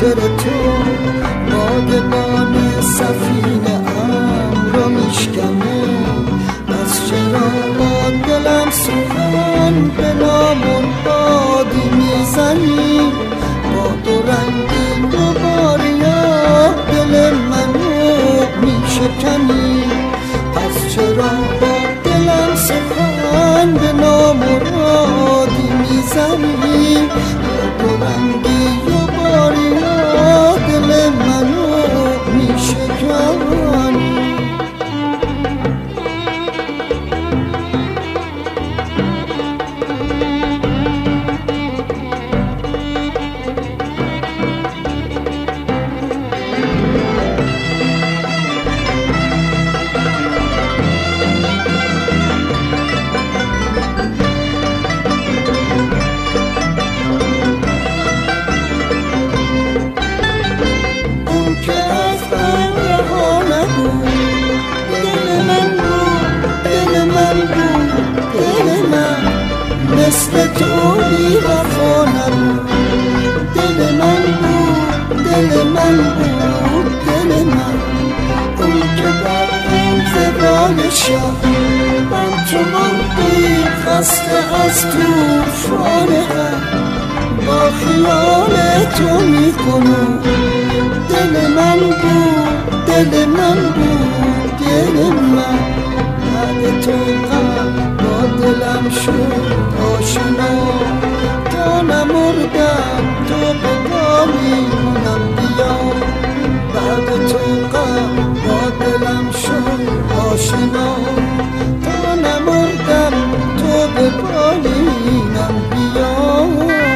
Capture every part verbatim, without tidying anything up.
خاطر تو بادبان سفینه ام رو میشکنه. پس چرا با دلم سخن به نامرادی میزنی؟ با دو رنگی دوباریا دل منو میشکنی. پس چرا با دلم سخن به نامرادی میزنی؟ با دو رنگی دوباریا دل منو میشکنی. مثل تو بی وفا نبود دل من بود، دل من بود، دل من. اون که در انتقال شب من تو مرگی خسته از توفان غم با خیال تو میکنم. دل من بود، دل من بود، دل من. بعد تو غم با دلم شد آشنا. تا نمردم تو به پا میمونم بیا. بعد تو غم با دلم شد آشنا. تا نمردم تو به پا میمونم بیا.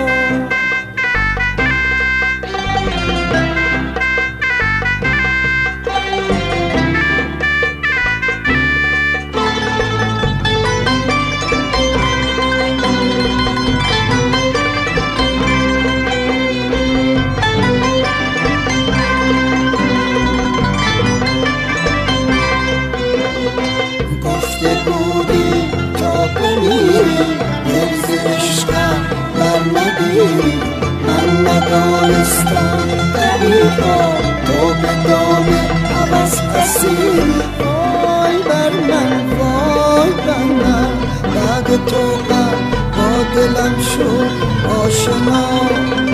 من ندانستم دریغا تو به دام عوض اسیری. وای بر من، وای بر من. بعد تو غم با دلم شد آشنا.